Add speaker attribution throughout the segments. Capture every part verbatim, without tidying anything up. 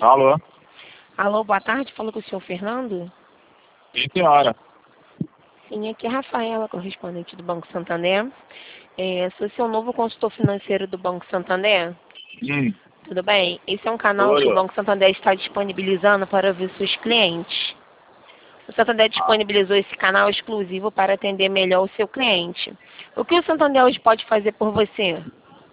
Speaker 1: Alô?
Speaker 2: Alô, boa tarde. Falou com o senhor Fernando?
Speaker 1: Sim, senhora.
Speaker 2: Sim, aqui é a Rafaela, correspondente do Banco Santander. É, sou seu novo consultor financeiro do Banco Santander.
Speaker 1: Hum.
Speaker 2: Tudo bem? Esse é um canal
Speaker 1: Oi,
Speaker 2: que o
Speaker 1: ó.
Speaker 2: Banco Santander está disponibilizando para ver seus clientes. O Santander disponibilizou esse canal exclusivo para atender melhor o seu cliente. O que o Santander hoje pode fazer por você?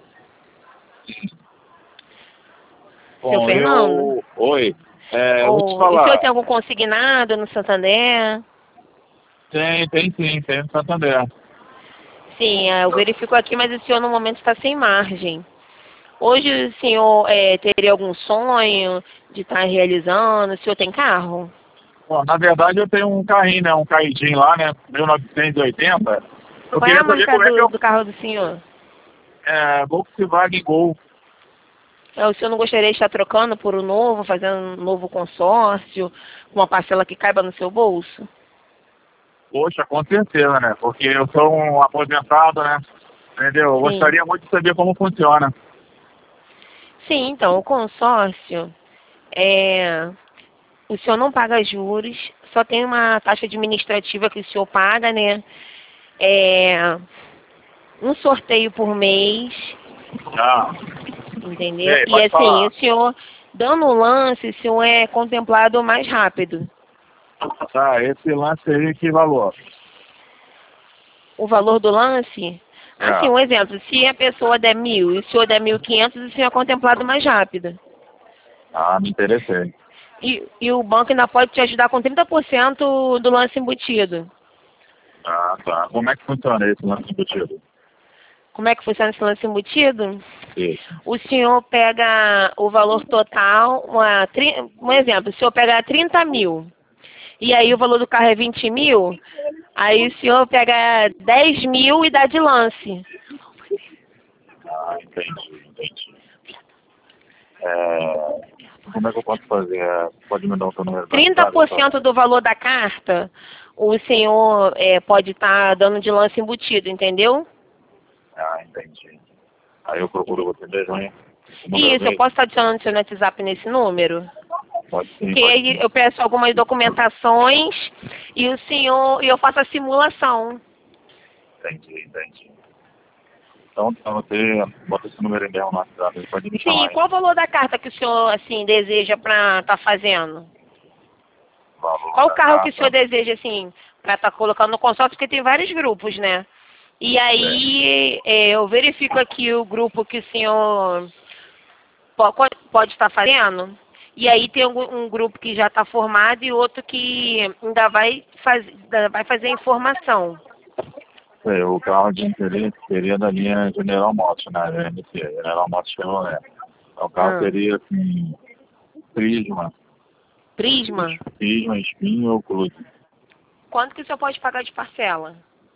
Speaker 2: Seu
Speaker 1: Bom,
Speaker 2: Fernando?
Speaker 1: eu... Oi. É, eu vou te
Speaker 2: Ou, o senhor
Speaker 1: falar.
Speaker 2: tem algum consignado no Santander?
Speaker 1: Tem, tem sim, tem no Santander.
Speaker 2: Sim, é, eu verifico aqui, mas o senhor no momento está sem margem. Hoje o senhor é, teria algum sonho de estar realizando? O senhor tem carro?
Speaker 1: Bom, na verdade eu tenho um carrinho, né? Um Caidinho lá, né? mil novecentos e oitenta. Eu
Speaker 2: Qual é
Speaker 1: queria
Speaker 2: a
Speaker 1: saber
Speaker 2: marca
Speaker 1: como é que
Speaker 2: do,
Speaker 1: eu...
Speaker 2: do carro do senhor?
Speaker 1: É, Volkswagen Gol.
Speaker 2: É, o senhor não gostaria de estar trocando por um novo, fazendo um novo consórcio, com uma parcela que caiba no seu bolso?
Speaker 1: Poxa, com certeza, né? Porque eu sou um aposentado, né? Entendeu? Eu
Speaker 2: Sim.
Speaker 1: gostaria muito de saber como funciona.
Speaker 2: Sim, então, o consórcio, é, o senhor não paga juros, só tem uma taxa administrativa que o senhor paga, né? É, um sorteio por mês,
Speaker 1: Ah, e
Speaker 2: entendeu?
Speaker 1: aí,
Speaker 2: E
Speaker 1: pode
Speaker 2: assim,
Speaker 1: falar.
Speaker 2: o senhor, dando um lance, o senhor é contemplado mais rápido.
Speaker 1: Tá, esse lance aí, que valor?
Speaker 2: O valor do lance, assim,
Speaker 1: É.
Speaker 2: um exemplo, se a pessoa der mil e o senhor der mil e quinhentos, o senhor é contemplado mais rápido.
Speaker 1: Ah, me interessei.
Speaker 2: E, e o banco ainda pode te ajudar com trinta por cento do lance embutido.
Speaker 1: Ah, tá. Como é que funciona esse lance embutido?
Speaker 2: Como é que funciona esse lance embutido?
Speaker 1: Isso.
Speaker 2: O senhor pega o valor total, uma, tri- um exemplo, o senhor pega trinta mil, e aí o valor do carro é vinte mil, aí o senhor pega dez mil e dá de lance.
Speaker 1: Ah, entendi, entendi. É, como é que eu posso fazer? É, pode me dar o seu número de
Speaker 2: trinta
Speaker 1: WhatsApp,
Speaker 2: por
Speaker 1: por
Speaker 2: cento
Speaker 1: favor?
Speaker 2: do valor da carta, o senhor é, pode estar dando de lance embutido, entendeu?
Speaker 1: Ah, entendi. Aí eu procuro você mesmo, hein? O número
Speaker 2: Isso, eu
Speaker 1: mesmo?
Speaker 2: posso estar adicionando seu WhatsApp nesse número?
Speaker 1: Pode sim,
Speaker 2: Porque
Speaker 1: pode
Speaker 2: aí
Speaker 1: sim.
Speaker 2: eu peço algumas documentações e o senhor, e eu faço a simulação.
Speaker 1: Entendi, entendi. Então, então você bota esse número aí mesmo no WhatsApp, ele pode me
Speaker 2: Sim,
Speaker 1: chamar, hein?
Speaker 2: qual o valor da carta que o senhor, assim, deseja para estar fazendo?
Speaker 1: O valor
Speaker 2: Qual o
Speaker 1: da
Speaker 2: carro que o senhor
Speaker 1: carta.
Speaker 2: deseja, assim, para estar colocando no consórcio? Porque tem vários grupos, né? E
Speaker 1: Certo.
Speaker 2: aí é, eu verifico aqui o grupo que o senhor po- pode, pode estar fazendo. E aí tem um, um grupo que já está formado e outro que ainda vai, faz, ainda vai fazer a informação.
Speaker 1: É, o carro de interesse seria da linha General Motors, né? G M C, General Motors Chevrolet. Então, o carro
Speaker 2: Ah,
Speaker 1: seria, assim, Prisma,
Speaker 2: Prisma.
Speaker 1: Prisma, espinho ou cruze.
Speaker 2: Quanto que o senhor pode pagar de parcela?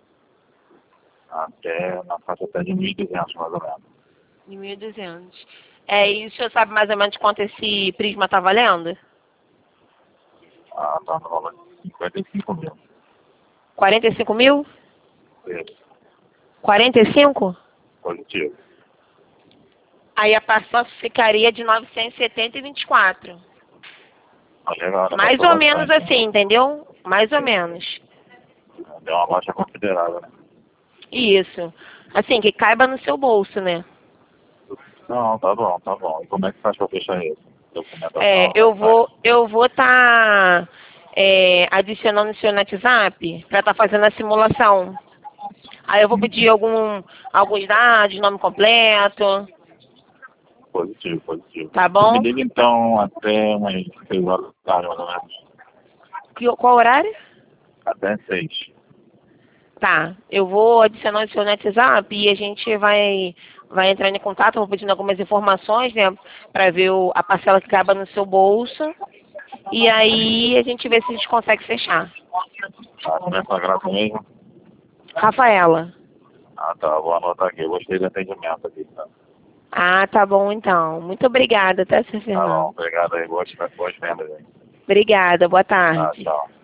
Speaker 1: Até na faixa até de mil e duzentos, mais ou menos.
Speaker 2: De mil e duzentos. É, e o senhor sabe mais ou menos quanto esse Prisma está valendo?
Speaker 1: Ah, tá no valor de cinquenta e cinco mil.
Speaker 2: quarenta e cinco mil?
Speaker 1: Isso,
Speaker 2: quarenta e cinco?
Speaker 1: positivo.
Speaker 2: Aí a parcela ficaria de novecentos e setenta e vinte e quatro.
Speaker 1: Tá legal, né?
Speaker 2: Mais
Speaker 1: Passou
Speaker 2: ou menos
Speaker 1: bastante, né?
Speaker 2: assim, entendeu? Mais ou menos.
Speaker 1: Deu uma baixa considerável, né?
Speaker 2: Isso. Assim, que caiba no seu bolso, né?
Speaker 1: Não, tá bom, tá bom. E como é que faz pra fechar isso?
Speaker 2: É,
Speaker 1: Documentação, como é
Speaker 2: eu
Speaker 1: que faz?
Speaker 2: vou eu vou estar adicionando o seu WhatsApp para estar fazendo a simulação. Aí eu vou pedir algum, alguns dados, nome completo,
Speaker 1: Positivo, positivo.
Speaker 2: tá
Speaker 1: Você me
Speaker 2: bom?
Speaker 1: liga então até umas seis horas da tarde, mais ou menos.
Speaker 2: Que- Qual horário?
Speaker 1: Até seis.
Speaker 2: Tá, eu vou adicionar o seu WhatsApp e a gente vai, vai entrar em contato, vou pedindo algumas informações, né, para ver o- a parcela que acaba no seu bolso. E aí a gente vê se a gente consegue fechar.
Speaker 1: Ah, começa a graça mesmo?
Speaker 2: Rafaela.
Speaker 1: Ah, tá. Vou anotar aqui. Eu gostei do atendimento aqui, tá?
Speaker 2: Ah, tá bom então. Muito obrigada, tá, seu
Speaker 1: Tá bom.
Speaker 2: Fernando?
Speaker 1: Obrigado aí. Boas, boas vendas aí.
Speaker 2: Obrigada, boa
Speaker 1: Ah,
Speaker 2: tarde.
Speaker 1: tchau.